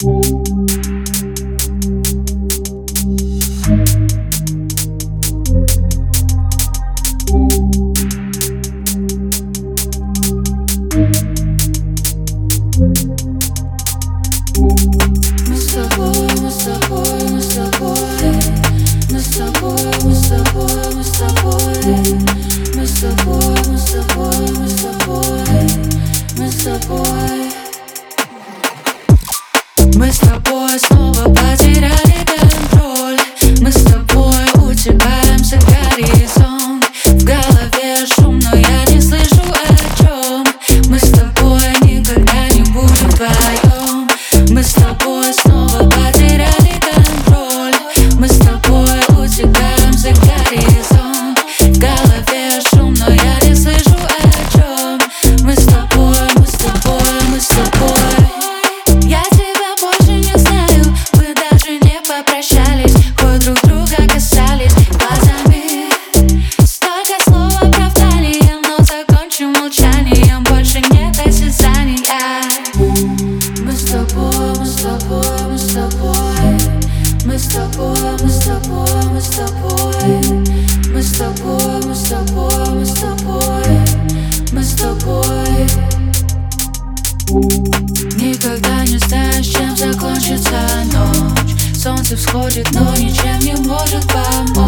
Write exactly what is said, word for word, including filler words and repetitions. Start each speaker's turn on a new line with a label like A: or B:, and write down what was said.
A: Мы с тобой снова потеряли контроль. Мы с тобой утекаем за горизонт. В голове шум, но я не слышу о чем. Мы с тобой никогда не будем вдвоем. Мы с тобой снова потеряли контроль. Мы с тобой утекаем за горизонт. В голове шум, но я не слышу о чем. Мы с тобой, мы с тобой, мы с тобой. Я тебя больше не знаю, мы даже не попрощались, хоть друг друга касались глазами. Столько слов оправдания, но закончим молчанием, больше нет осязания. Мы с тобой, мы с тобой, мы с тобой. Мы с тобой, мы с тобой, мы с тобой. Мы с тобой, мы с тобой, мы с тобой. Мы с тобой. Никогда не знаешь, чем закончится ночь. Солнце всходит, но ничем не может помочь.